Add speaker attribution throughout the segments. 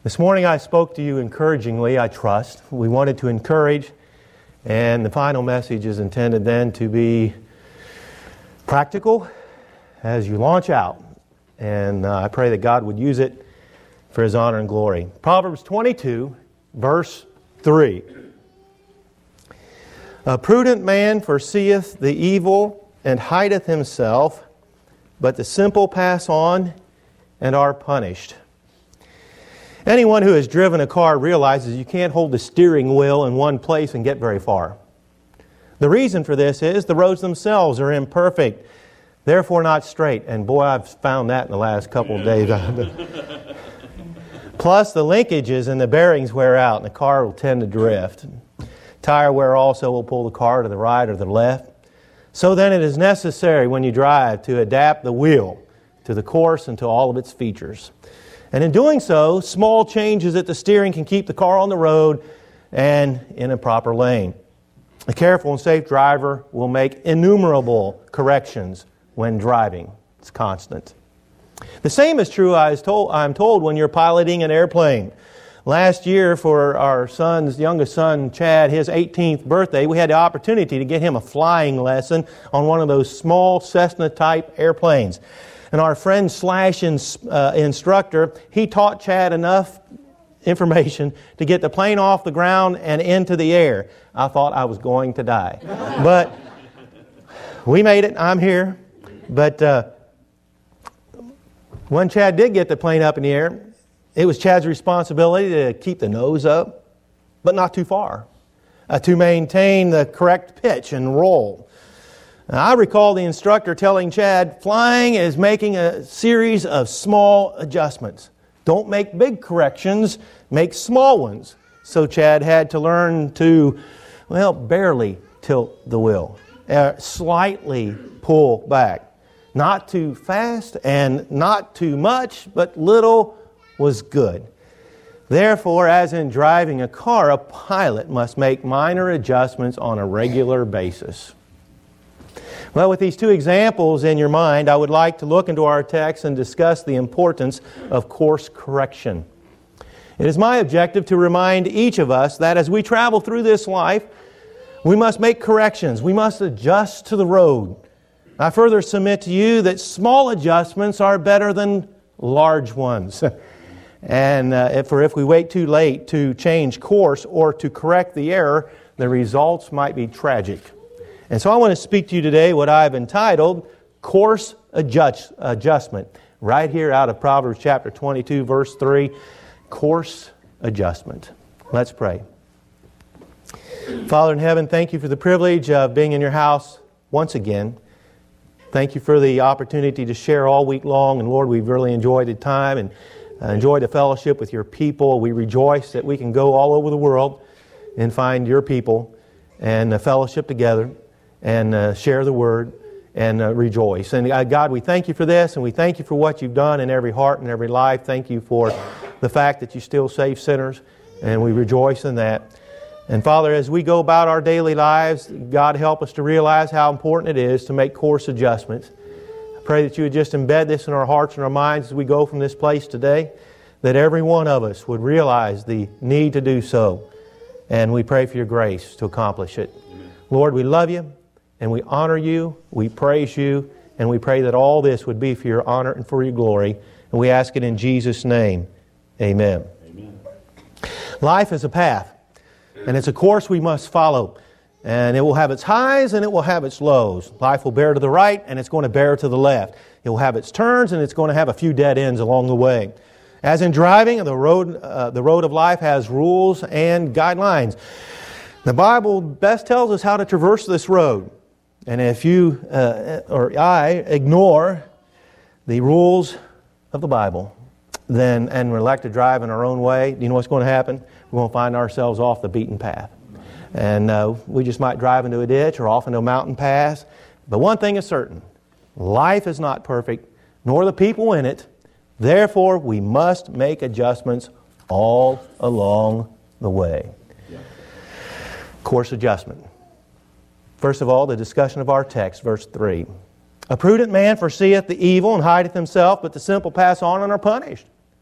Speaker 1: This morning I spoke to you encouragingly, I trust. We wanted to encourage, and the final message is intended then to be practical as you launch out. And I pray that God would use it for His honor and glory. Proverbs 22, verse 3. A prudent man foreseeth the evil and hideth himself, but the simple pass on and are punished. Anyone who has driven a car realizes you can't hold the steering wheel in one place and get very far. The reason for this is the roads themselves are imperfect, therefore not straight. And boy, I've found that in the last couple of days. Plus, the linkages and the bearings wear out, and the car will tend to drift. Tire wear also will pull the car to the right or the left. So then it is necessary when you drive to adapt the wheel to the course and to all of its features. And in doing so, small changes at the steering can keep the car on the road and in a proper lane. A careful and safe driver will make innumerable corrections when driving. It's constant. The same is true, I'm told, when you're piloting an airplane. Last year, for our youngest son, Chad, his 18th birthday, we had the opportunity to get him a flying lesson on one of those small Cessna-type airplanes. And our friend / instructor, he taught Chad enough information to get the plane off the ground and into the air. I thought I was going to die. But we made it. I'm here. But when Chad did get the plane up in the air, it was Chad's responsibility to keep the nose up, but not too far, to maintain the correct pitch and roll. Now, I recall the instructor telling Chad, flying is making a series of small adjustments. Don't make big corrections, make small ones. So Chad had to learn to, barely tilt the wheel, slightly pull back. Not too fast and not too much, but little was good. Therefore, as in driving a car, a pilot must make minor adjustments on a regular basis. Well, with these two examples in your mind, I would like to look into our text and discuss the importance of course correction. It is my objective to remind each of us that as we travel through this life, we must make corrections. We must adjust to the road. I further submit to you that small adjustments are better than large ones. And if we wait too late to change course or to correct the error, the results might be tragic. And so I want to speak to you today what I've entitled Course Adjustment. Right here out of Proverbs chapter 22, verse 3. Course Adjustment. Let's pray. Father in heaven, thank you for the privilege of being in your house once again. Thank you for the opportunity to share all week long. And Lord, we've really enjoyed the time and enjoyed the fellowship with your people. We rejoice that we can go all over the world and find your people and fellowship together and share the Word and rejoice. And God, we thank you for this, and we thank you for what you've done in every heart and every life. Thank you for the fact that you still save sinners, and we rejoice in that. And Father, as we go about our daily lives, God, help us to realize how important it is to make course adjustments. I pray that you would just embed this in our hearts and our minds as we go from this place today, that every one of us would realize the need to do so. And we pray for your grace to accomplish it. Amen. Lord, we love you. And we honor you, we praise you, and we pray that all this would be for your honor and for your glory. And we ask it in Jesus' name. Amen. Amen. Life is a path, and it's a course we must follow. And it will have its highs and it will have its lows. Life will bear to the right and it's going to bear to the left. It will have its turns and it's going to have a few dead ends along the way. As in driving, the road of life has rules and guidelines. The Bible best tells us how to traverse this road. And if you or I ignore the rules of the Bible, and we like to drive in our own way, do you know what's going to happen? We're going to find ourselves off the beaten path. And we just might drive into a ditch or off into a mountain pass. But one thing is certain, life is not perfect, nor the people in it. Therefore, we must make adjustments all along the way. Course adjustment. First of all, the discussion of our text, verse 3. A prudent man foreseeth the evil and hideth himself, but the simple pass on and are punished.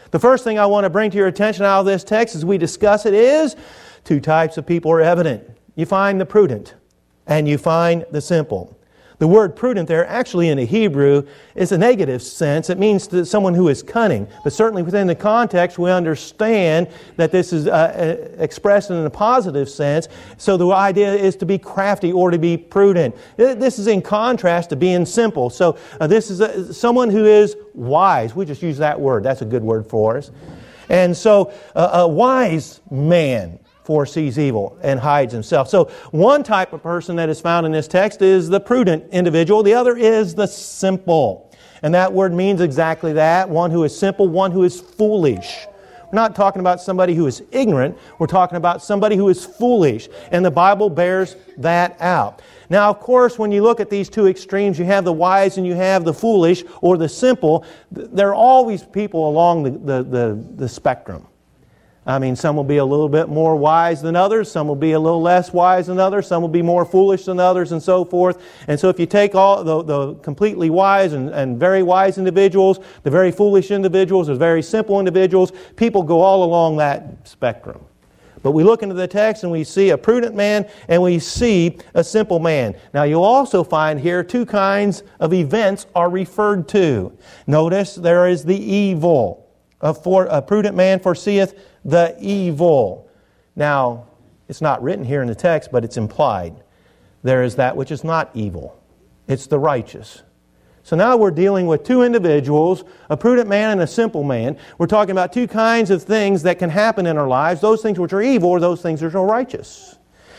Speaker 1: The first thing I want to bring to your attention out of this text as we discuss it is two types of people are evident. You find the prudent and you find the simple. The word prudent there actually in the Hebrew is a negative sense. It means that someone who is cunning. But certainly within the context we understand that this is expressed in a positive sense. So the idea is to be crafty or to be prudent. This is in contrast to being simple. So this is someone who is wise. We just use that word. That's a good word for us. And so a wise man foresees evil and hides himself. So one type of person that is found in this text is the prudent individual. The other is the simple. And that word means exactly that. One who is simple, one who is foolish. We're not talking about somebody who is ignorant. We're talking about somebody who is foolish. And the Bible bears that out. Now, of course, when you look at these two extremes, you have the wise and you have the foolish or the simple. There are always people along the spectrum. I mean, some will be a little bit more wise than others. Some will be a little less wise than others. Some will be more foolish than others and so forth. And so if you take all the completely wise and very wise individuals, the very foolish individuals, the very simple individuals, people go all along that spectrum. But we look into the text and we see a prudent man and we see a simple man. Now you'll also find here two kinds of events are referred to. Notice there is the evil. A prudent man foreseeth the evil. Now, it's not written here in the text, but it's implied. There is that which is not evil. It's the righteous. So now we're dealing with two individuals, a prudent man and a simple man. We're talking about two kinds of things that can happen in our lives, those things which are evil or those things which are righteous.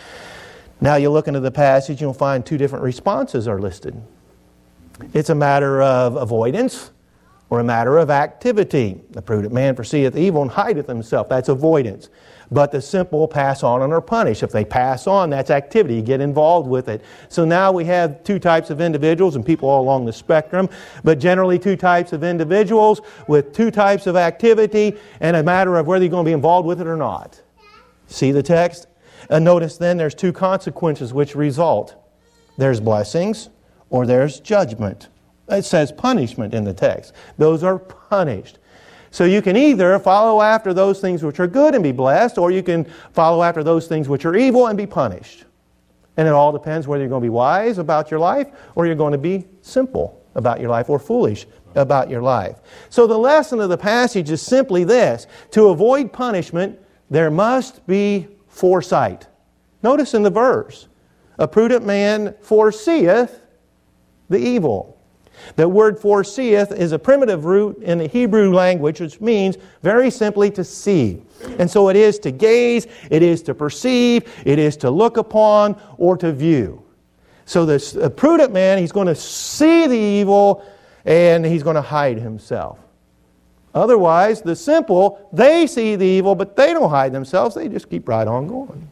Speaker 1: Now you look into the passage, you'll find two different responses are listed. It's a matter of avoidance or a matter of activity. The prudent man foreseeth evil and hideth himself. That's avoidance. But the simple pass on and are punished. If they pass on, that's activity. You get involved with it. So now we have two types of individuals and people all along the spectrum, but generally two types of individuals with two types of activity and a matter of whether you're going to be involved with it or not. See the text? And notice then there's two consequences which result. There's blessings or there's judgment. It says punishment in the text. Those are punished. So you can either follow after those things which are good and be blessed, or you can follow after those things which are evil and be punished. And it all depends whether you're going to be wise about your life or you're going to be simple about your life or foolish about your life. So the lesson of the passage is simply this. To avoid punishment, there must be foresight. Notice in the verse, a prudent man foreseeth the evil. The word foreseeth is a primitive root in the Hebrew language, which means very simply to see. And so it is to gaze, it is to perceive, it is to look upon, or to view. So the prudent man, he's going to see the evil and he's going to hide himself. Otherwise, the simple, they see the evil, but they don't hide themselves. They just keep right on going.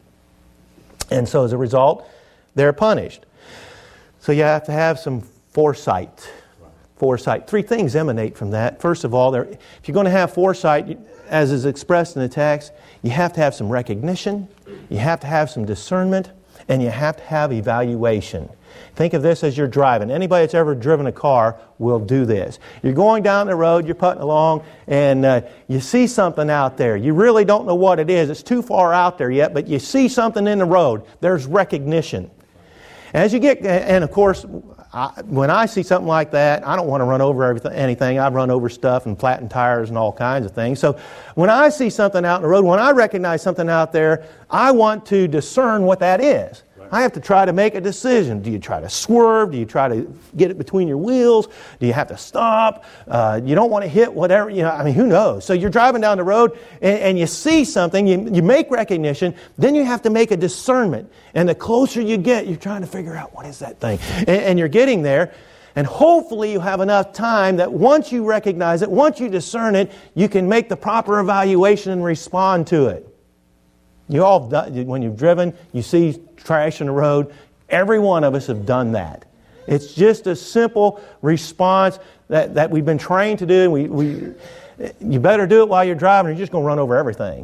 Speaker 1: And so as a result, they're punished. So you have to have some foresight. Foresight. Three things emanate from that. First of all, if you're going to have foresight, as is expressed in the text, you have to have some recognition, you have to have some discernment, and you have to have evaluation. Think of this as you're driving. Anybody that's ever driven a car will do this. You're going down the road, you're putting along, and you see something out there. You really don't know what it is. It's too far out there yet, but you see something in the road. There's recognition. As you get, and of course, when I see something like that, I don't want to run over anything. I run over stuff and flatten tires and all kinds of things. So when I see something out in the road, when I recognize something out there, I want to discern what that is. I have to try to make a decision. Do you try to swerve? Do you try to get it between your wheels? Do you have to stop? You don't want to hit whatever, who knows? So you're driving down the road and you see something, you make recognition, then you have to make a discernment. And the closer you get, you're trying to figure out what is that thing. And you're getting there. And hopefully you have enough time that once you recognize it, once you discern it, you can make the proper evaluation and respond to it. You all, when you've driven, you see trash in the road. Every one of us have done that. It's just a simple response that we've been trained to do. You better do it while you're driving, or you're just going to run over everything.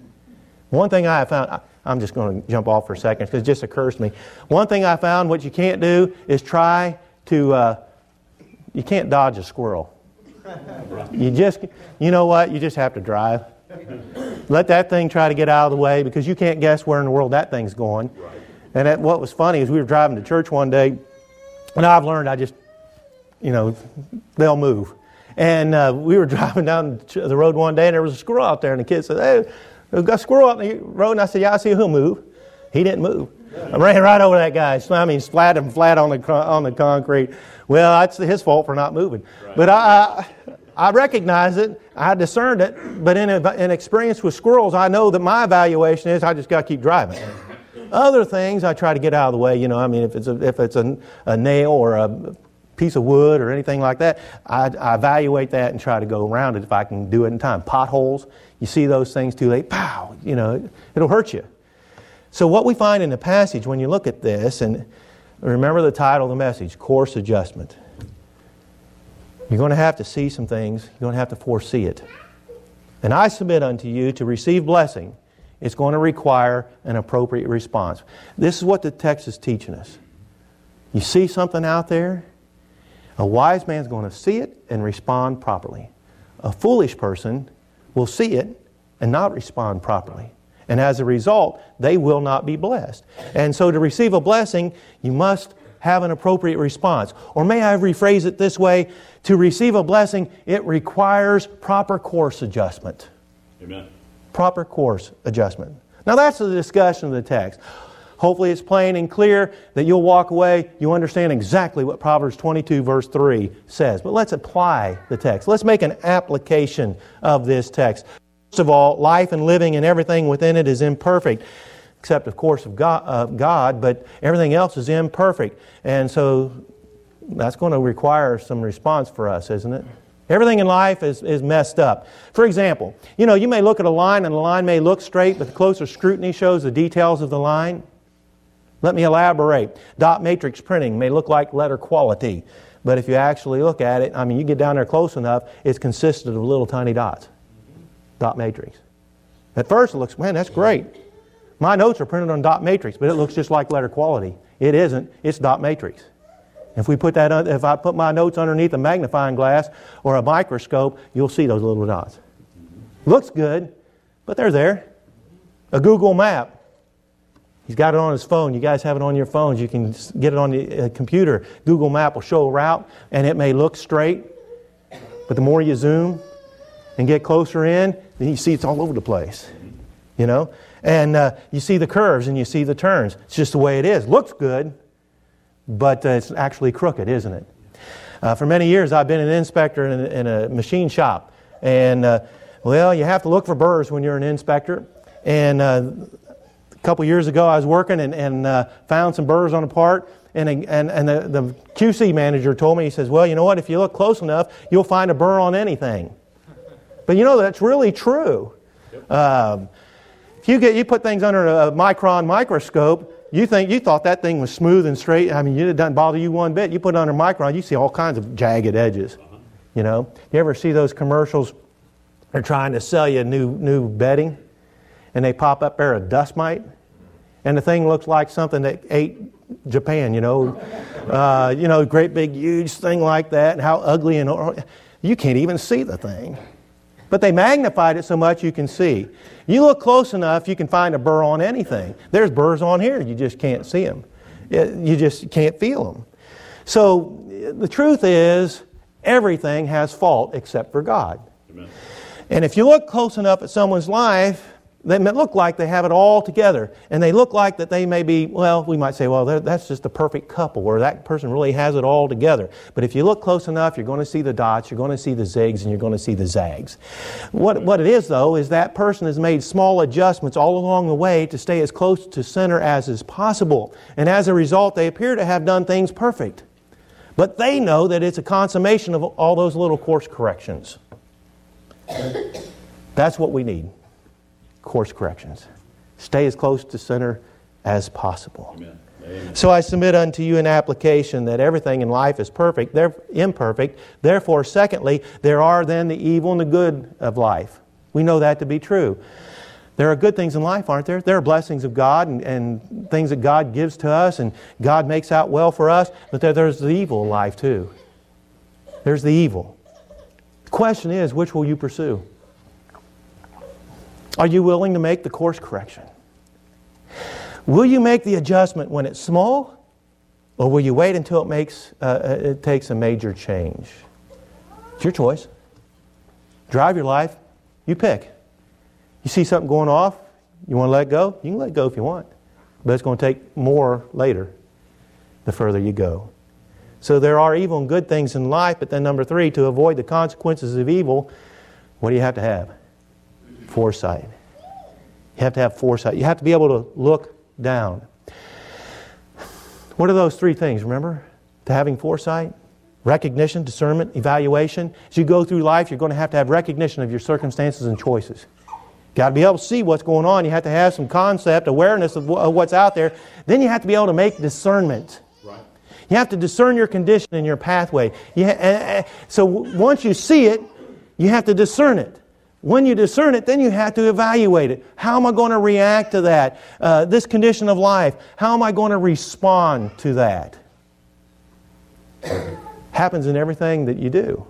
Speaker 1: One thing I have found, I'm just going to jump off for a second because it just occurs to me. One thing I found, what you can't do is try to, you can't dodge a squirrel. You know what? You just have to drive. Let that thing try to get out of the way because you can't guess where in the world that thing's going. And what was funny is we were driving to church one day, and I've learned they'll move. And we were driving down the road one day, and there was a squirrel out there, and the kid said, "Hey, there's got a squirrel out the road." And I said, "Yeah, I see he'll move." He didn't move. I ran right over that guy. Splat him flat on the concrete. Well, that's his fault for not moving. Right. But I recognize it. I discerned it. But in experience with squirrels, I know that my evaluation is I just got to keep driving. Other things, I try to get out of the way. If it's a nail or a piece of wood or anything like that, I evaluate that and try to go around it if I can do it in time. Potholes, you see those things too late, pow, it'll hurt you. So what we find in the passage when you look at this, and remember the title of the message, Course Adjustment. You're going to have to see some things. You're going to have to foresee it. And I submit unto you to receive blessing. It's going to require an appropriate response. This is what the text is teaching us. You see something out there, a wise man's going to see it and respond properly. A foolish person will see it and not respond properly. And as a result, they will not be blessed. And so to receive a blessing, you must have an appropriate response. Or may I rephrase it this way? To receive a blessing, it requires proper course adjustment.
Speaker 2: Amen.
Speaker 1: Proper course adjustment. Now that's the discussion of the text. Hopefully it's plain and clear that you'll walk away, you understand exactly what Proverbs 22 verse 3 says. But let's apply the text. Let's make an application of this text. First of all, life and living and everything within it is imperfect, except of course of God, but everything else is imperfect. And so that's going to require some response for us, isn't it? Everything in life is messed up. For example, you may look at a line and the line may look straight, but the closer scrutiny shows the details of the line. Let me elaborate. Dot matrix printing may look like letter quality, but if you actually look at it, you get down there close enough, it's consisted of little tiny dots. Dot matrix. At first it looks, man, that's great. My notes are printed on dot matrix, but it looks just like letter quality. It isn't. It's dot matrix. If I put my notes underneath a magnifying glass or a microscope, you'll see those little dots. Looks good, but they're there. A Google map. He's got it on his phone. You guys have it on your phones. You can get it on the computer. Google Map will show a route, and it may look straight, but the more you zoom and get closer in, then you see it's all over the place. And you see the curves and you see the turns. It's just the way it is. Looks good, but it's actually crooked, isn't it? For many years, I've been an inspector in a machine shop. And, you have to look for burrs when you're an inspector. And a couple years ago, I was working and found some burrs on a part. And the QC manager told me, he says, well, you know what? If you look close enough, you'll find a burr on anything. But that's really true. If you put things under a micron microscope, you thought that thing was smooth and straight. It doesn't bother you one bit. You put it under a micron, you see all kinds of jagged edges. You ever see those commercials? They're trying to sell you new bedding, and they pop up there a dust mite, and the thing looks like something that ate Japan. Great big huge thing like that, and how ugly and you can't even see the thing. But they magnified it so much you can see. You look close enough, you can find a burr on anything. There's burrs on here, you just can't see them. You just can't feel them. So the truth is, everything has fault except for God.
Speaker 2: Amen.
Speaker 1: And if you look close enough at someone's life, they may look like they have it all together. And they look like that they may be, we might say, that's just the perfect couple, or that person really has it all together. But if you look close enough, you're going to see the dots, you're going to see the zigs, and you're going to see the zags. What it is, though, is that person has made small adjustments all along the way to stay as close to center as is possible. And as a result, they appear to have done things perfect. But they know that it's a consummation of all those little course corrections. That's what we need. Course corrections. Stay as close to center as possible.
Speaker 2: Amen. Amen.
Speaker 1: So I submit unto you an application that everything in life is perfect, imperfect. Therefore, secondly, there are then the evil and the good of life. We know that to be true. There are good things in life, aren't there? There are blessings of God and things that God gives to us and God makes out well for us. But there's the evil in life too. There's the evil. The question is, which will you pursue? Are you willing to make the course correction? Will you make the adjustment when it's small? Or will you wait until it takes a major change? It's your choice. Drive your life. You pick. You see something going off, you want to let go? You can let go if you want. But it's going to take more later, the further you go. So there are evil and good things in life, but then number 3, to avoid the consequences of evil, what do you have to have? Foresight. You have to have foresight. You have to be able to look down. What are those 3 things, remember? To having foresight, recognition, discernment, evaluation. As you go through life, you're going to have recognition of your circumstances and choices. You've got to be able to see what's going on. You have to have some concept, awareness of what's out there. Then you have to be able to make discernment. Right. You have to discern your condition and your pathway. So once you see it, you have to discern it. When you discern it, then you have to evaluate it. How am I going to react to that? This condition of life, how am I going to respond to that? Happens in everything that you do.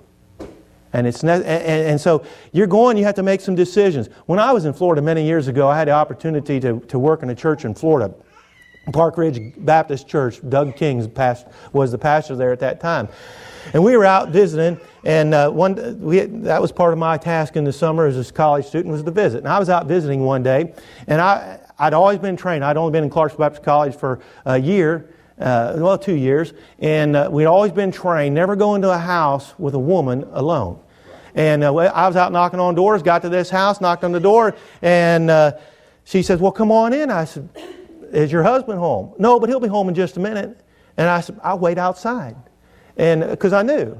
Speaker 1: And so you have to make some decisions. When I was in Florida many years ago, I had the opportunity to work in a church in Florida. Park Ridge Baptist Church. Doug King was the pastor there at that time. And we were out visiting, and that was part of my task in the summer as a college student, was to visit. And I was out visiting one day, and I'd always been trained. I'd only been in Clarksville Baptist College for a year, 2 years, and we'd always been trained, never go into a house with a woman alone. And I was out knocking on doors, got to this house, knocked on the door, and she says, well, come on in. I said, is your husband home? No, but he'll be home in just a minute. And I said, I'll wait outside. And because I knew.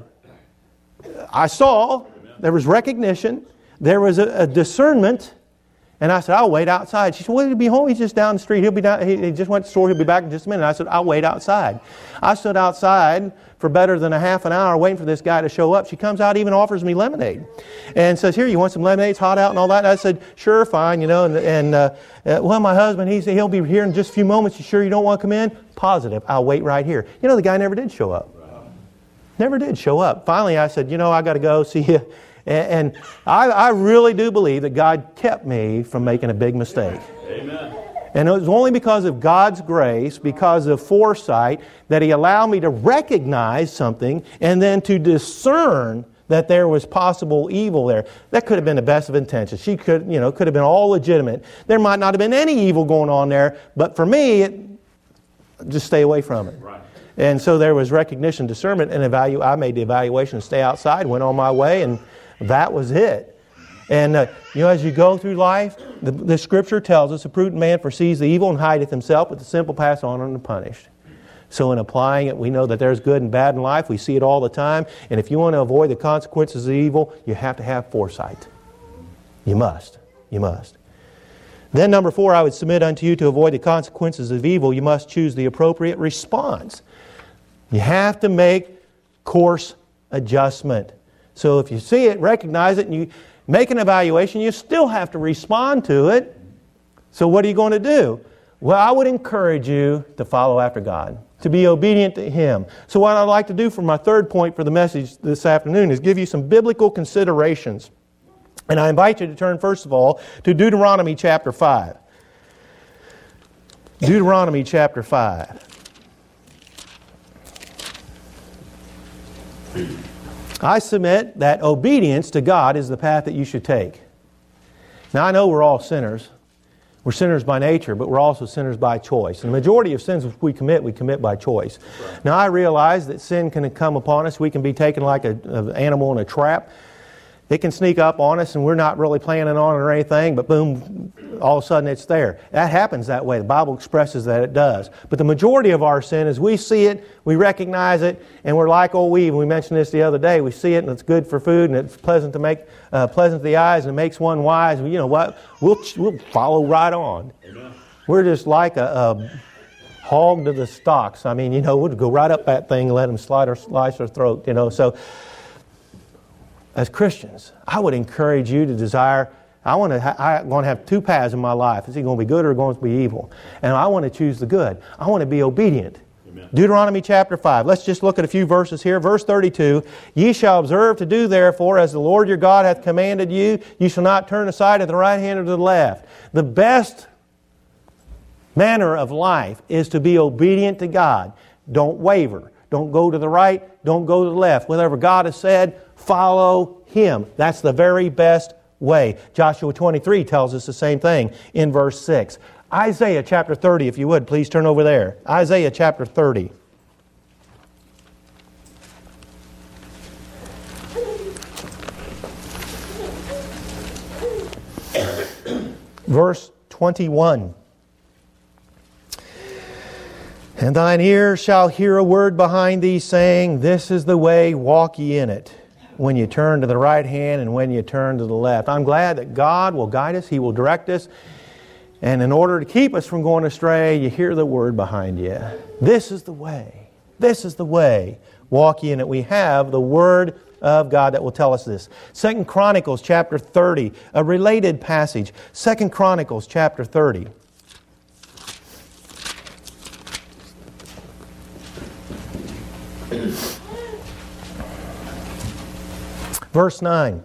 Speaker 1: I saw, there was recognition, there was a discernment, and I said, I'll wait outside. She said, well, he'll be home. He's just down the street. He'll be down. He just went to the store. He'll be back in just a minute. I said, I'll wait outside. I stood outside for better than a half an hour waiting for this guy to show up. She comes out, even offers me lemonade, and says, here, you want some lemonade? It's hot out and all that. And I said, sure, fine, well, my husband, he said, he'll be here in just a few moments. You sure you don't want to come in? Positive. I'll wait right here. The guy never did show up. Never did show up. Finally, I said, I got to go. See you. And I really do believe that God kept me from making a big mistake. Amen. And it was only because of God's grace, because of foresight, that He allowed me to recognize something and then to discern that there was possible evil there. That could have been the best of intentions. She could have been all legitimate. There might not have been any evil going on there, but for me, just stay away from it. Right. And so there was recognition, discernment, and I made the evaluation to stay outside, went on my way, and that was it. And as you go through life, the Scripture tells us, a prudent man foresees the evil and hideth himself, but the simple pass on unpunished. So in applying it, we know that there's good and bad in life. We see it all the time. And if you want to avoid the consequences of evil, you have to have foresight. You must. You must. Then number 4, I would submit unto you, to avoid the consequences of evil, you must choose the appropriate response. You have to make course adjustment. So if you see it, recognize it, and you make an evaluation, you still have to respond to it. So what are you going to do? Well, I would encourage you to follow after God, to be obedient to Him. So what I'd like to do for my third point for the message this afternoon is give you some biblical considerations. And I invite you to turn, first of all, to Deuteronomy chapter 5. Deuteronomy chapter 5. I submit that obedience to God is the path that you should take. Now, I know we're all sinners. We're sinners by nature, but we're also sinners by choice. And the majority of sins we commit by choice. Right. Now, I realize that sin can come upon us. We can be taken like an animal in a trap. It can sneak up on us and we're not really planning on it or anything, but boom, all of a sudden it's there. That happens that way. The Bible expresses that it does. But the majority of our sin is we see it, we recognize it, and we're like old weed. We mentioned this the other day. We see it and it's good for food and it's pleasant to the eyes and it makes one wise. You know what? We'll follow right on. Amen. We're just like a hog to the stocks. I mean, we'll go right up that thing and let them slice our throat. So as Christians, I would encourage you to desire, I'm going to have two paths in my life. Is it going to be good or going to be evil? And I want to choose the good. I want to be obedient.
Speaker 2: Amen.
Speaker 1: Deuteronomy chapter 5. Let's just look at a few verses here. Verse 32, Ye shall observe to do therefore as the Lord your God hath commanded you. You shall not turn aside to the right hand or to the left. The best manner of life is to be obedient to God. Don't waver. Don't go to the right. Don't go to the left. Whatever God has said, follow Him. That's the very best way. Joshua 23 tells us the same thing in verse 6. Isaiah chapter 30, if you would, please turn over there. Isaiah chapter 30. Verse 21. And thine ear shall hear a word behind thee, saying, This is the way, walk ye in it, when you turn to the right hand and when you turn to the left. I'm glad that God will guide us. He will direct us. And in order to keep us from going astray, you hear the word behind you. This is the way. This is the way. Walk ye in it. We have the Word of God that will tell us this. 2 Chronicles chapter 30, a related passage. 2 Chronicles chapter 30. Verse 9.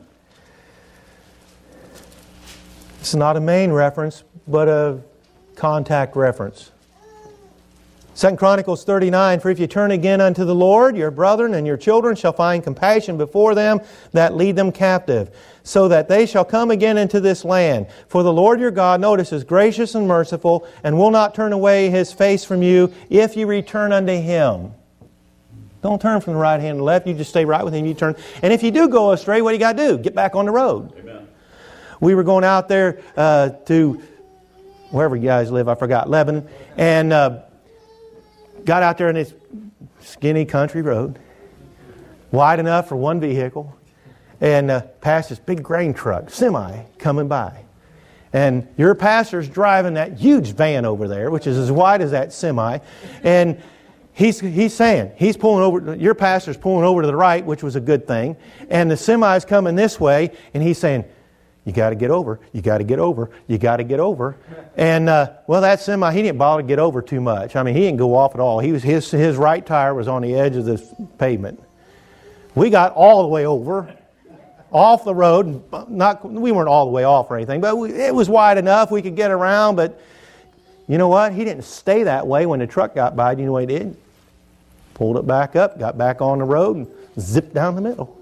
Speaker 1: This is not a main reference, but a contact reference. 2 Chronicles 39, For if you turn again unto the Lord, your brethren and your children shall find compassion before them that lead them captive, so that they shall come again into this land. For the Lord your God, notice, is gracious and merciful, and will not turn away His face from you, if you return unto Him. Don't turn from the right hand to the left. You just stay right with Him. You turn. And if you do go astray, what do you got to do? Get back on the road.
Speaker 2: Amen.
Speaker 1: We were going out there to wherever you guys live, I forgot, Lebanon, and got out there in this skinny country road, wide enough for one vehicle, and passed this big grain truck, semi, coming by. And your pastor's driving that huge van over there, which is as wide as that semi, and he's saying, he's pulling over, your pastor's pulling over to the right, which was a good thing, and the semi's coming this way, and he's saying, you got to get over, you got to get over, you got to get over. And, well, that semi, he didn't bother to get over too much. I mean, he didn't go off at all. His right tire was on the edge of the pavement. We got all the way over, off the road. We weren't all the way off or anything, but it was wide enough we could get around. But you know what? He didn't stay that way when the truck got by. Do you know what he did? Pulled it back up, got back on the road, and zipped down the middle.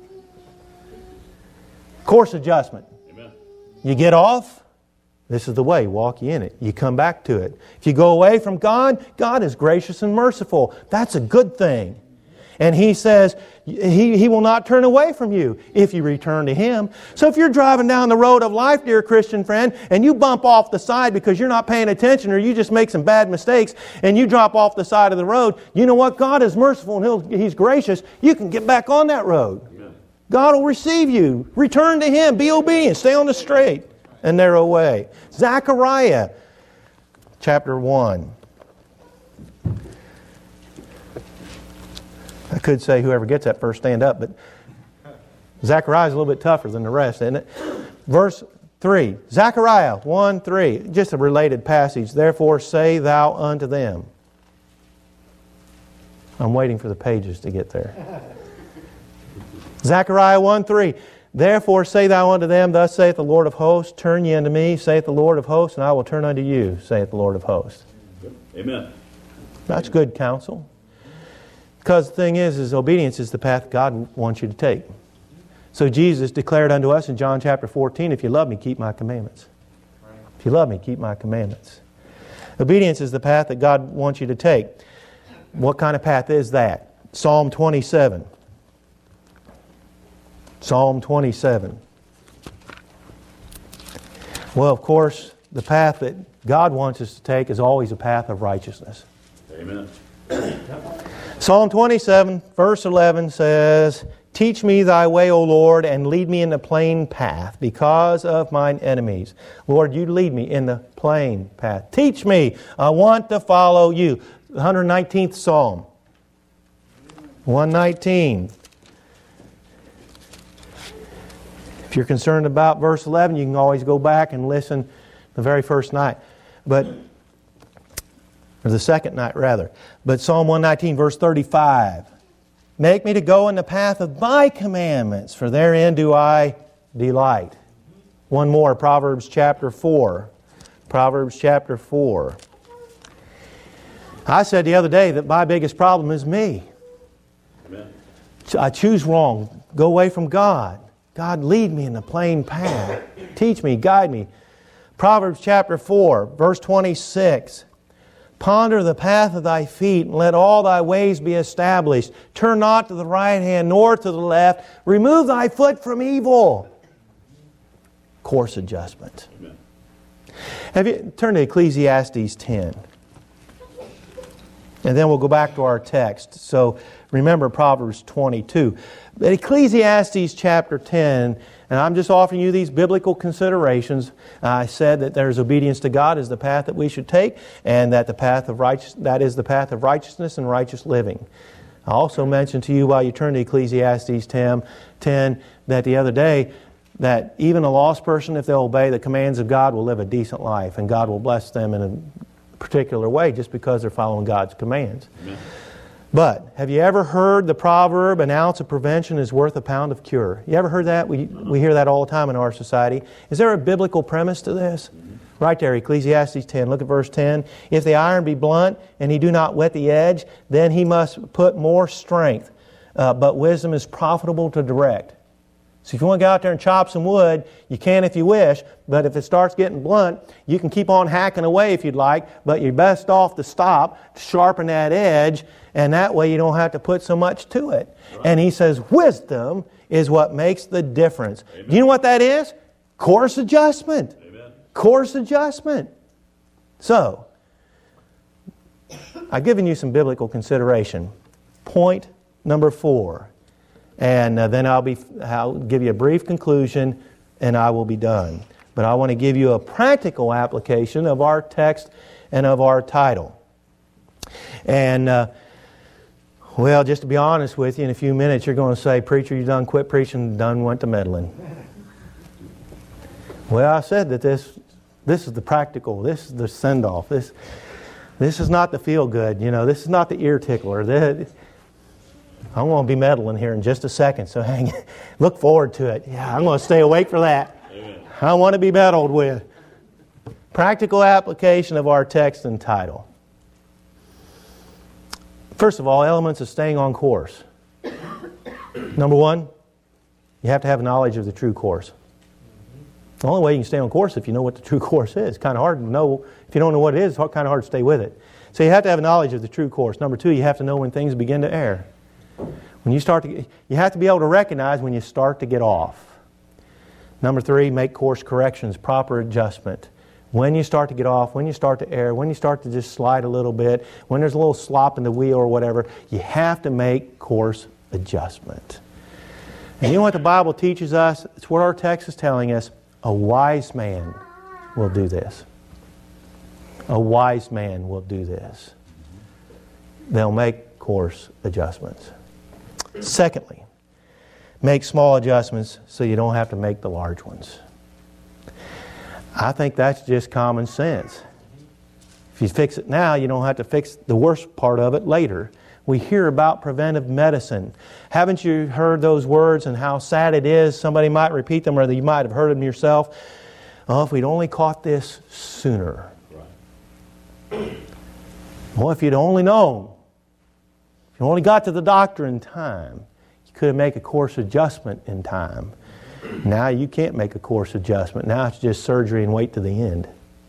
Speaker 1: Course adjustment. You get off, this is the way, walk ye in it. You come back to it. If you go away from God, God is gracious and merciful. That's a good thing. And He says, He will not turn away from you if you return to Him. So if you're driving down the road of life, dear Christian friend, and you bump off the side because you're not paying attention or you just make some bad mistakes and you drop off the side of the road, you know what? God is merciful and He's gracious. You can get back on that road. God will receive you. Return to Him. Be obedient. Stay on the straight and narrow way. Zechariah chapter 1. I could say whoever gets that first stand up, but Zechariah is a little bit tougher than the rest, isn't it? Verse 3. Zechariah 1:3. Just a related passage. Therefore say thou unto them. I'm waiting for the pages to get there. Zechariah 1:3. Therefore say thou unto them, Thus saith the Lord of hosts, Turn ye unto me, saith the Lord of hosts, and I will turn unto you, saith the Lord of hosts.
Speaker 2: Amen.
Speaker 1: That's good counsel. Because the thing is obedience is the path God wants you to take. So Jesus declared unto us in John chapter 14, If you love me, keep my commandments. If you love me, keep my commandments. Obedience is the path that God wants you to take. What kind of path is that? Psalm 27. Psalm 27. Well, of course, the path that God wants us to take is always a path of righteousness.
Speaker 2: Amen.
Speaker 1: Psalm 27, verse 11 says, Teach me thy way, O Lord, and lead me in the plain path because of mine enemies. Lord, you lead me in the plain path. Teach me. I want to follow you. 119th Psalm. 119. If you're concerned about verse 11, you can always go back and listen the very first night. But or the second night rather. But Psalm 119, verse 35. Make me to go in the path of thy commandments, for therein do I delight. One more, Proverbs chapter 4. Proverbs chapter 4. I said the other day that my biggest problem is me. Amen. I choose wrong. Go away from God. God, lead me in the plain path. Teach me, guide me. Proverbs chapter 4, verse 26. Ponder the path of thy feet, and let all thy ways be established. Turn not to the right hand, nor to the left. Remove thy foot from evil. Course adjustment. Amen. Have you turn to Ecclesiastes 10. And then we'll go back to our text. So remember Proverbs 22. But Ecclesiastes chapter 10, and I'm just offering you these biblical considerations. I said that there's obedience to God is the path that we should take, and that that is the path of righteousness and righteous living. I also mentioned to you while you turn to Ecclesiastes 10 that the other day, that even a lost person, if they'll obey the commands of God, will live a decent life, and God will bless them in a particular way just because they're following God's commands. Amen. But have you ever heard the proverb, an ounce of prevention is worth a pound of cure? You ever heard that? We hear that all the time in our society. Is there a biblical premise to this? Right there, Ecclesiastes 10. Look at verse 10. If the iron be blunt and he do not whet the edge, then he must put more strength. But wisdom is profitable to direct. So if you want to go out there and chop some wood, you can if you wish, but if it starts getting blunt, you can keep on hacking away if you'd like, but you're best off to stop, sharpen that edge, and that way you don't have to put so much to it. Right. And he says wisdom is what makes the difference. Amen. Do you know what that is? Course adjustment. Amen. Course adjustment. So, I've given you some biblical consideration. Point number 4. And then I'll give you a brief conclusion, and I will be done. But I want to give you a practical application of our text and of our title. And, well, just to be honest with you, in a few minutes you're going to say, "Preacher, you done quit preaching, done went to meddling." Well, I said that this is the practical, this is the send-off. This is not the feel-good, this is not the ear tickler. I'm going to be meddling here in just a second, so look forward to it. Yeah, I'm going to stay awake for that. Amen. I want to be meddled with. Practical application of our text and title. First of all, elements of staying on course. Number 1, you have to have knowledge of the true course. The only way you can stay on course is if you know what the true course is. It's kind of hard to know. If you don't know what it is, it's kind of hard to stay with it. So you have to have knowledge of the true course. Number 2, you have to know when things begin to err. When you have to be able to recognize when you start to get off. Number 3, make course corrections, proper adjustment. When you start to get off, when you start to err, when you start to just slide a little bit, when there's a little slop in the wheel or whatever, you have to make course adjustment. And you know what the Bible teaches us? It's what our text is telling us. A wise man will do this. A wise man will do this. They'll make course adjustments. Secondly, make small adjustments so you don't have to make the large ones. I think that's just common sense. If you fix it now, you don't have to fix the worst part of it later. We hear about preventive medicine. Haven't you heard those words and how sad it is? Somebody might repeat them or you might have heard them yourself. Oh, if we'd only caught this sooner. Right. Well, if you'd only known. If you only got to the doctor in time, you could make a course adjustment in time. Now you can't make a course adjustment. Now it's just surgery and wait to the end.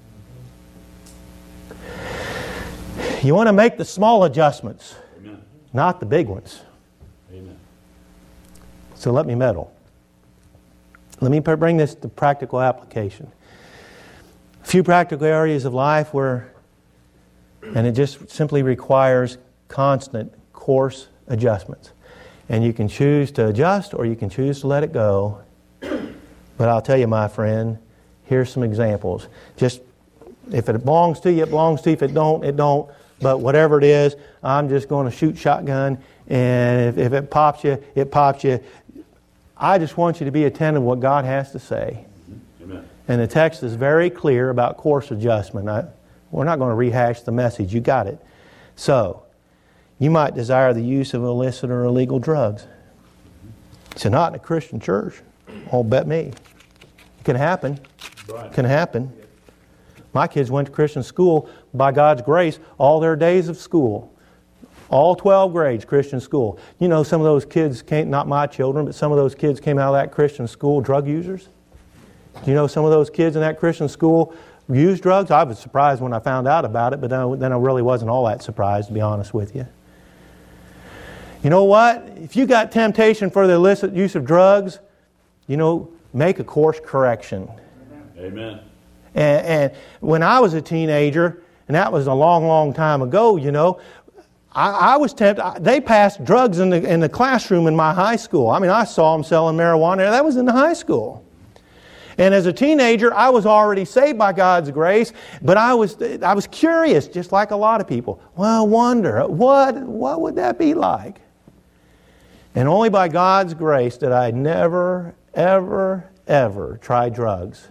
Speaker 1: You want to make the small adjustments, Amen. Not the big ones. Amen. So let me meddle. Let me bring this to practical application. A few practical areas of life and it just simply requires constant course adjustments. And you can choose to adjust or you can choose to let it go. But I'll tell you, my friend, here's some examples. Just, if it belongs to you, it belongs to you. If it don't, it don't. But whatever it is, I'm just going to shoot shotgun. And if it pops you, it pops you. I just want you to be attentive to what God has to say. Amen. And the text is very clear about course adjustment. We're not going to rehash the message. You got it. So, you might desire the use of illicit or illegal drugs. So not in a Christian church. Oh, bet me. It can happen. It can happen. My kids went to Christian school by God's grace all their days of school. All 12 grades, Christian school. You know, some of those kids came, not my children, but some of those kids came out of that Christian school drug users. Do you know some of those kids in that Christian school used drugs? I was surprised when I found out about it, but then I really wasn't all that surprised, to be honest with you. You know what? If you got temptation for the illicit use of drugs, you know, make a course correction.
Speaker 2: Amen.
Speaker 1: And when I was a teenager, and that was a long, long time ago, you know, I was tempted. They passed drugs in the classroom in my high school. I mean, I saw them selling marijuana. That was in the high school. And as a teenager, I was already saved by God's grace, but I was curious, just like a lot of people. Well, I wonder, what would that be like? And only by God's grace did I never, ever, ever try drugs.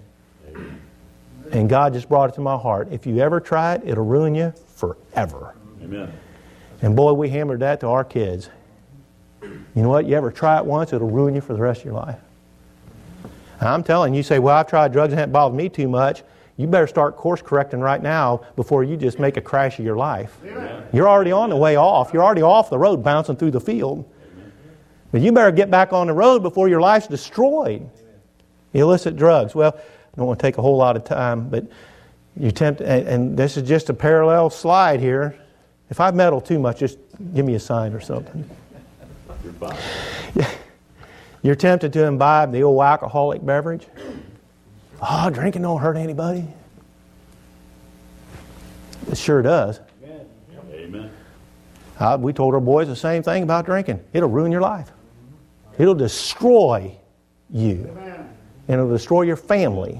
Speaker 1: And God just brought it to my heart. If you ever try it, it'll ruin you forever.
Speaker 2: Amen.
Speaker 1: And boy, we hammered that to our kids. You know what? You ever try it once, it'll ruin you for the rest of your life. And I'm telling you, you say, well, I've tried drugs and it hasn't bothered me too much. You better start course correcting right now before you just make a crash of your life. Amen. You're already on the way off. You're already off the road bouncing through the field. Amen. But you better get back on the road before your life's destroyed. Amen. Illicit drugs. Well, I don't want to take a whole lot of time, but you tempt, and this is just a parallel slide here. If I meddle too much, just give me a sign or something.
Speaker 2: You're fine.
Speaker 1: Yeah. You're tempted to imbibe the old alcoholic beverage. Oh, drinking don't hurt anybody. It sure does.
Speaker 2: Amen.
Speaker 1: We told our boys the same thing about drinking. It'll ruin your life. It'll destroy you. And it'll destroy your family.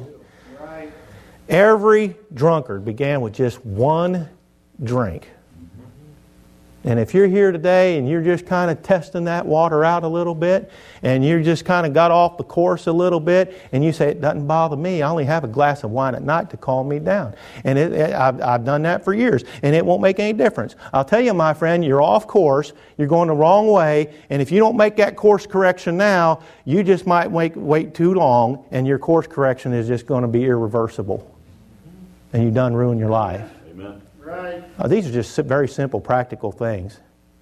Speaker 1: Every drunkard began with just one drink. And if you're here today and you're just kind of testing that water out a little bit, and you just kind of got off the course a little bit, and you say, it doesn't bother me, I only have a glass of wine at night to calm me down. And I've done that for years, and it won't make any difference. I'll tell you, my friend, you're off course, you're going the wrong way, and if you don't make that course correction now, you just might wait too long, and your course correction is just going to be irreversible. And you've done ruined your life.
Speaker 2: Amen.
Speaker 3: Right.
Speaker 1: These are just very simple, practical things.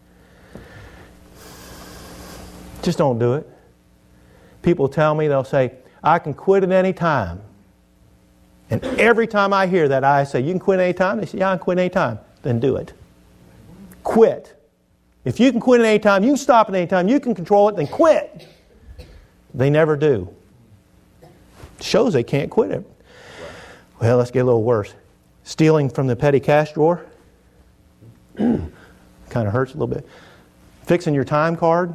Speaker 1: Just don't do it. People tell me, they'll say, I can quit at any time. And every time I hear that, I say, you can quit any time? They say, yeah, I can quit any time. Then do it. Quit. If you can quit at any time, you can stop at any time, you can control it, then quit. They never do. It shows they can't quit it. Well, let's get a little worse. Stealing from the petty cash drawer. Ooh, kind of hurts a little bit. Fixing your time card.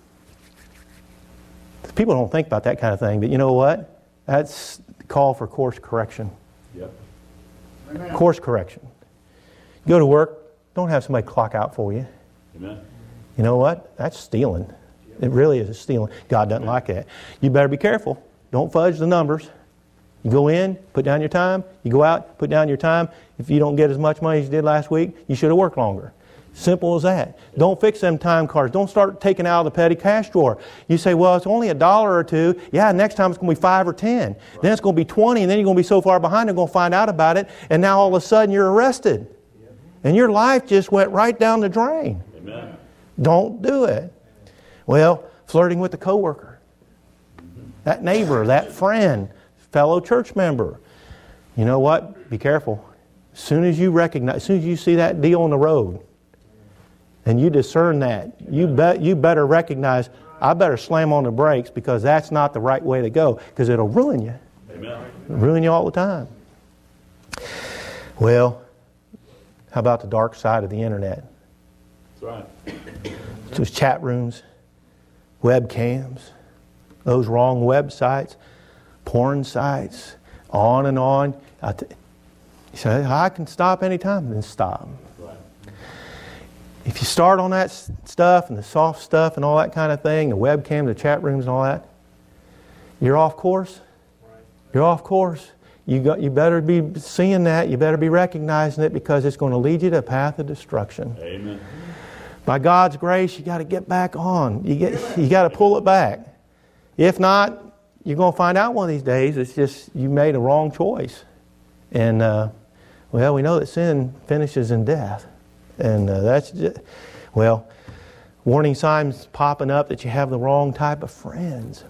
Speaker 1: People don't think about that kind of thing, but you know what? That's the call for course correction.
Speaker 2: Yep.
Speaker 3: Amen.
Speaker 1: Course correction. You go to work, don't have somebody clock out for you.
Speaker 2: Amen.
Speaker 1: You know what? That's stealing. It really is stealing. God doesn't like that. You better be careful. Don't fudge the numbers. You go in, put down your time. You go out, put down your time. If you don't get as much money as you did last week, you should have worked longer. Simple as that. Don't fix them time cards. Don't start taking out of the petty cash drawer. You say, well, it's only $1 or $2. Yeah, next time it's going to be 5 or 10. Right. Then it's going to be 20, and then you're going to be so far behind, they're going to find out about it, and now all of a sudden you're arrested. Yep. And your life just went right down the drain.
Speaker 2: Amen.
Speaker 1: Don't do it. Well, flirting with the coworker, that neighbor, that friend, fellow church member. You know what? Be careful. As soon as you see that deal on the road, and you discern that, you better recognize, I better slam on the brakes because that's not the right way to go, because it'll ruin you.
Speaker 2: Amen.
Speaker 1: It'll ruin you all the time. Well, how about the dark side of the internet?
Speaker 2: That's right.
Speaker 1: Those chat rooms, webcams, those wrong websites, porn sites, on and on. You say, I can stop anytime. Then stop.
Speaker 2: Right.
Speaker 1: If you start on that stuff and the soft stuff and all that kind of thing, the webcam, the chat rooms and all that, you're off course. Right. You're off course. You better be seeing that. You better be recognizing it, because it's going to lead you to a path of destruction.
Speaker 2: Amen.
Speaker 1: By God's grace, you got to get back on. You got to pull it back. If not, you're going to find out one of these days it's just you made a wrong choice. And, well, we know that sin finishes in death. And that's just, well, warning signs popping up that you have the wrong type of friends.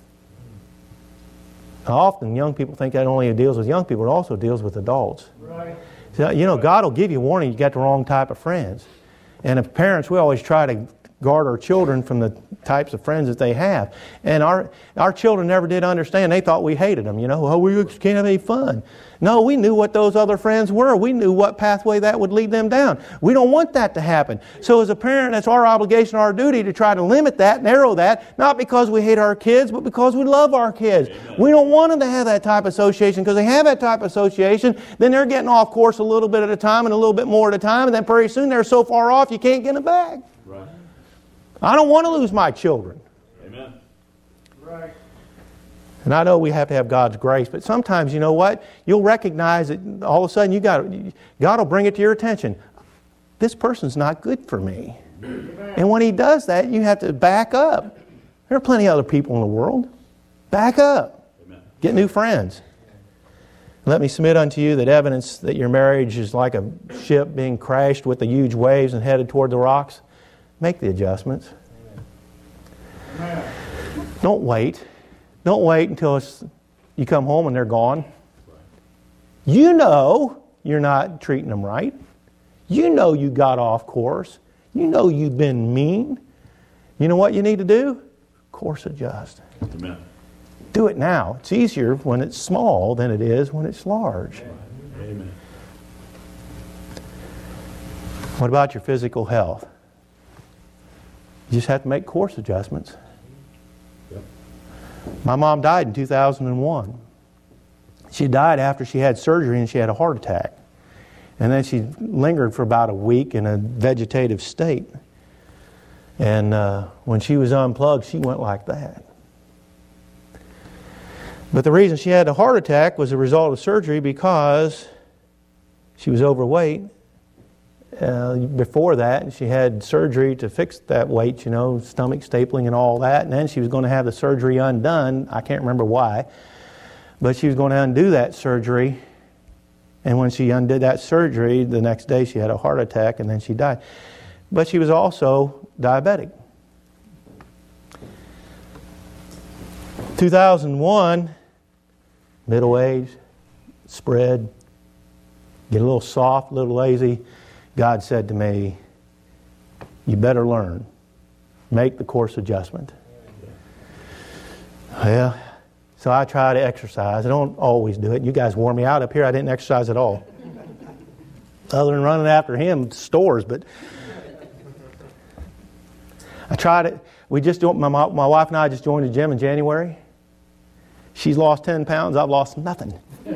Speaker 1: Often young people think that only deals with young people. It also deals with adults.
Speaker 3: Right.
Speaker 1: So, God will give you warning you got the wrong type of friends. And as parents, we always try to guard our children from the types of friends that they have. And our children never did understand. They thought we hated them. Oh, we can't have any fun. No, we knew what those other friends were. We knew what pathway that would lead them down. We don't want that to happen. So as a parent, it's our obligation, our duty to try to limit that, narrow that, not because we hate our kids, but because we love our kids. Amen. We don't want them to have that type of association, because they have that type of association, then they're getting off course a little bit at a time and a little bit more at a time, and then pretty soon they're so far off you can't get them back.
Speaker 2: Right.
Speaker 1: I don't want to lose my children.
Speaker 2: Amen.
Speaker 3: Right.
Speaker 1: And I know we have to have God's grace, but sometimes, you know what? You'll recognize that all of a sudden God will bring it to your attention. This person's not good for me.
Speaker 3: Amen.
Speaker 1: And when He does that, you have to back up. There are plenty of other people in the world. Back up.
Speaker 2: Amen.
Speaker 1: Get new friends. Let me submit unto you that evidence that your marriage is like a ship being crashed with the huge waves and headed toward the rocks. Make the adjustments.
Speaker 3: Amen.
Speaker 1: Don't wait. Don't wait until you come home and they're gone. You know you're not treating them right. You know you got off course. You know you've been mean. You know what you need to do? Course adjust.
Speaker 2: Amen.
Speaker 1: Do it now. It's easier when it's small than it is when it's large.
Speaker 2: Amen.
Speaker 1: What about your physical health? You just have to make course adjustments.
Speaker 2: Yep.
Speaker 1: My mom died in 2001. She died after she had surgery and she had a heart attack. And then she lingered for about a week in a vegetative state. And when she was unplugged, she went like that. But the reason she had a heart attack was a result of surgery because she was overweight. Before that, she had surgery to fix that weight, stomach stapling and all that. And then she was going to have the surgery undone. I can't remember why. But she was going to undo that surgery. And when she undid that surgery, the next day she had a heart attack and then she died. But she was also diabetic. 2001, middle age, spread, get a little soft, a little lazy. God said to me, you better learn. Make the course adjustment. Well, so I try to exercise. I don't always do it. You guys wore me out up here. I didn't exercise at all. Other than running after him stores, but I tried it. My wife and I just joined the gym in January. She's lost 10 pounds. I've lost nothing.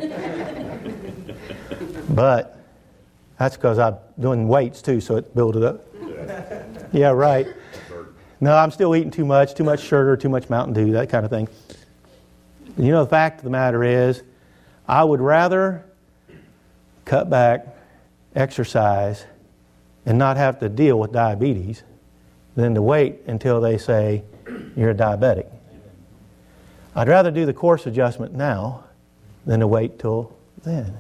Speaker 1: But that's because I'm doing weights too, so it built it up. Yeah, right. No, I'm still eating too much sugar, too much Mountain Dew, that kind of thing. The fact of the matter is, I would rather cut back, exercise, and not have to deal with diabetes than to wait until they say you're a diabetic. I'd rather do the course adjustment now than to wait till then.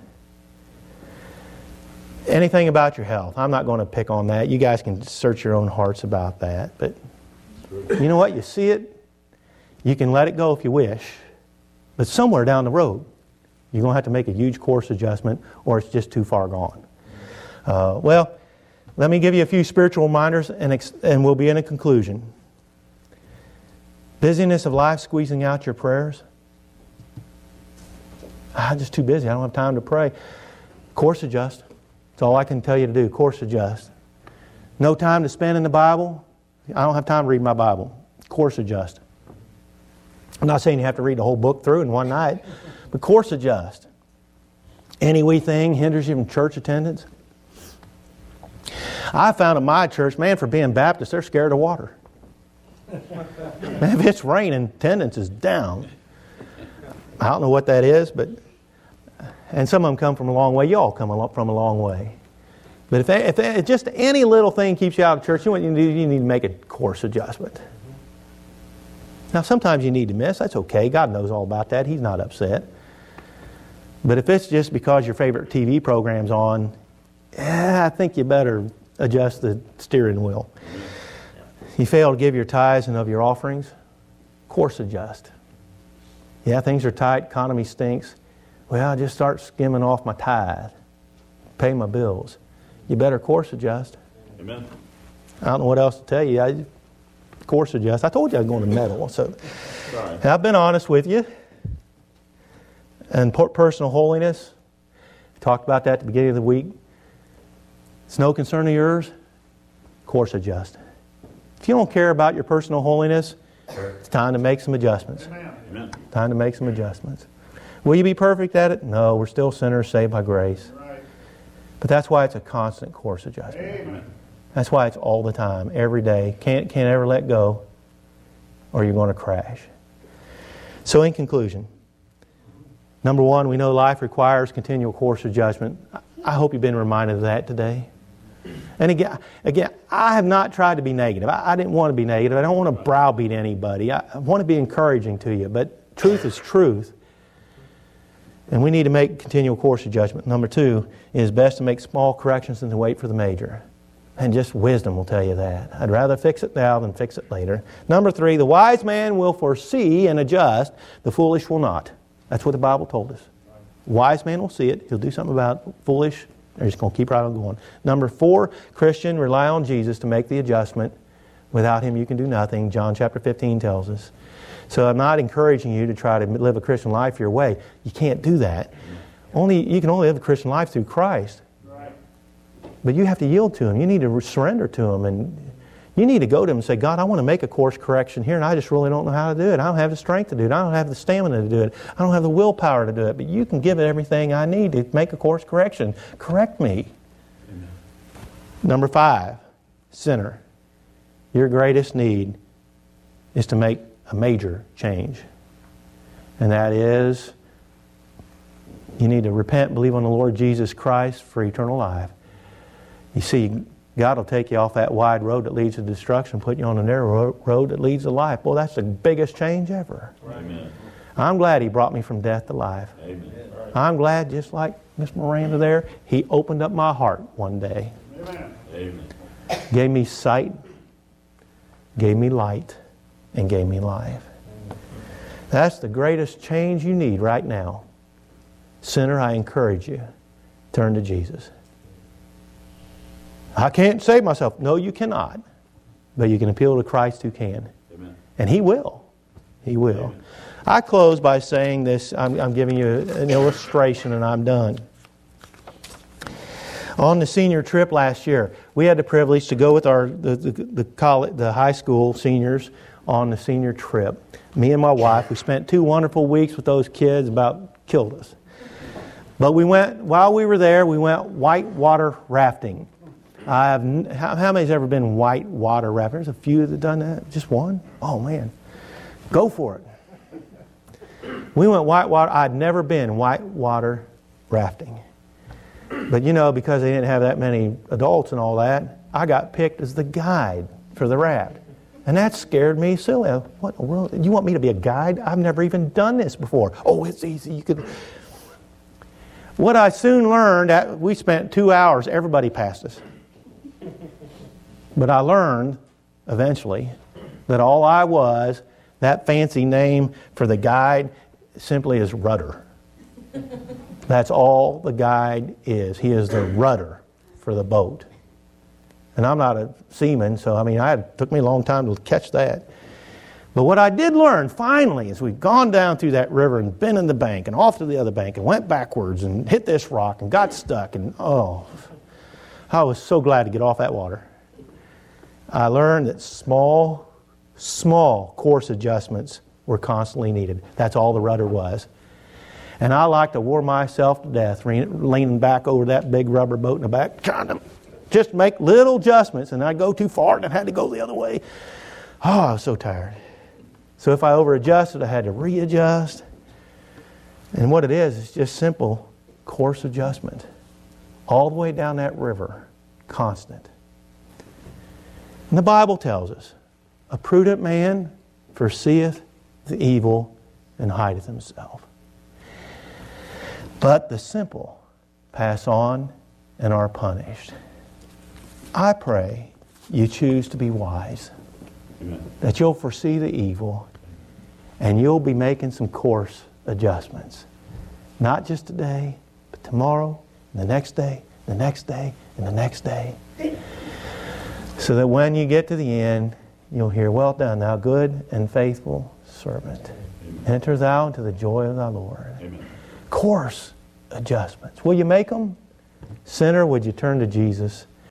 Speaker 1: Anything about your health, I'm not going to pick on that. You guys can search your own hearts about that. But you know what? You see it, you can let it go if you wish. But somewhere down the road, you're going to have to make a huge course adjustment or it's just too far gone. Well, let me give you a few spiritual reminders and we'll be in a conclusion. Busyness of life squeezing out your prayers. I'm just too busy. I don't have time to pray. Course adjust. That's all I can tell you to do. Course adjust. No time to spend in the Bible. I don't have time to read my Bible. Course adjust. I'm not saying you have to read the whole book through in one night, but course adjust. Any wee thing hinders you from church attendance. I found at my church, man, for being Baptist, they're scared of water. Man, if it's raining, attendance is down. I don't know what that is, but And some of them come from a long way. You all come from a long way. But if just any little thing keeps you out of church, you know what you need to do? You need to make a course adjustment. Now, sometimes you need to miss. That's okay. God knows all about that. He's not upset. But if it's just because your favorite TV program's on, I think you better adjust the steering wheel. You fail to give your tithes and of your offerings, course adjust. Yeah, things are tight. Economy stinks. Well, I just start skimming off my tithe. Pay my bills. You better course adjust.
Speaker 2: Amen.
Speaker 1: I don't know what else to tell you. I course adjust. I told you I was going to meddle. So I've been honest with you. And personal holiness, we talked about that at the beginning of the week. It's no concern of yours. Course adjust. If you don't care about your personal holiness, it's time to make some adjustments.
Speaker 2: Amen.
Speaker 1: Time to make some adjustments. Will you be perfect at it? No, we're still sinners saved by grace.
Speaker 3: Right.
Speaker 1: But that's why it's a constant course adjustment.
Speaker 3: Amen.
Speaker 1: That's why it's all the time, every day. Can't ever let go, or you're going to crash. So in conclusion, number one, we know life requires continual course adjustment. I hope you've been reminded of that today. And again, I have not tried to be negative. I didn't want to be negative. I don't want to browbeat anybody. I want to be encouraging to you. But truth is truth. And we need to make continual course adjustment. Number two, it is best to make small corrections than to wait for the major. And just wisdom will tell you that. I'd rather fix it now than fix it later. Number three, the wise man will foresee and adjust. The foolish will not. That's what the Bible told us. Wise man will see it. He'll do something about it. Foolish, they're just going to keep right on going. Number four, Christian, rely on Jesus to make the adjustment. Without Him, you can do nothing. John chapter 15 tells us. So I'm not encouraging you to try to live a Christian life your way. You can't do that. You can only live a Christian life through Christ. But you have to yield to Him. You need to surrender to Him. And you need to go to Him and say, God, I want to make a course correction here, and I just really don't know how to do it. I don't have the strength to do it. I don't have the stamina to do it. I don't have the willpower to do it. But you can give it everything I need to make a course correction. Correct me.
Speaker 2: Amen.
Speaker 1: Number five, sinner. Your greatest need is to make a major change. And that is, you need to repent, believe on the Lord Jesus Christ for eternal life. You see, God will take you off that wide road that leads to destruction, put you on a narrow road that leads to life. Well, that's the biggest change ever.
Speaker 2: Amen.
Speaker 1: I'm glad He brought me from death to life.
Speaker 2: Amen.
Speaker 1: I'm glad, just like Miss Miranda there, He opened up my heart one day.
Speaker 3: Amen.
Speaker 2: Amen.
Speaker 1: Gave me sight, gave me light, and gave me life. That's the greatest change you need right now. Sinner, I encourage you, turn to Jesus. I can't save myself. No, you cannot. But you can appeal to Christ who can.
Speaker 2: Amen.
Speaker 1: And He will. He will.
Speaker 2: Amen.
Speaker 1: I close by saying this. I'm giving you an illustration and I'm done. On the senior trip last year, we had the privilege to go with the high school seniors on the senior trip. Me and my wife, we spent 2 wonderful weeks with those kids, about killed us. But while we were there, we went whitewater rafting. How many's ever been whitewater rafting? There's a few that have done that. Just one? Oh, man. Go for it. We went whitewater. I'd never been whitewater rafting. But because they didn't have that many adults and all that, I got picked as the guide for the raft. And that scared me silly. What in the world? You want me to be a guide? I've never even done this before. Oh, it's easy. You could. What I soon learned, we spent 2 hours, everybody passed us. But I learned, eventually, that all I was, that fancy name for the guide, simply is rudder. That's all the guide is. He is the rudder for the boat. And I'm not a seaman, so it took me a long time to catch that. But what I did learn, finally, is we'd gone down through that river and been in the bank and off to the other bank and went backwards and hit this rock and got stuck. And I was so glad to get off that water. I learned that small course adjustments were constantly needed. That's all the rudder was. And I like to wore myself to death, leaning back over that big rubber boat in the back, trying to just make little adjustments, and I'd go too far and I had to go the other way. Oh, I was so tired. So if I over-adjusted, I had to readjust. And what it is just simple. course adjustment. All the way down that river. Constant. And the Bible tells us, a prudent man foreseeth the evil and hideth himself. But the simple pass on and are punished. I pray you choose to be wise.
Speaker 2: Amen.
Speaker 1: That you'll foresee the evil and you'll be making some course adjustments. Not just today, but tomorrow, the next day, the next day, and the next day. So that when you get to the end, you'll hear, well done, thou good and faithful servant.
Speaker 2: Amen.
Speaker 1: Enter thou into the joy of thy Lord.
Speaker 2: Amen.
Speaker 1: Course adjustments. Will you make them? Sinner, would you turn to Jesus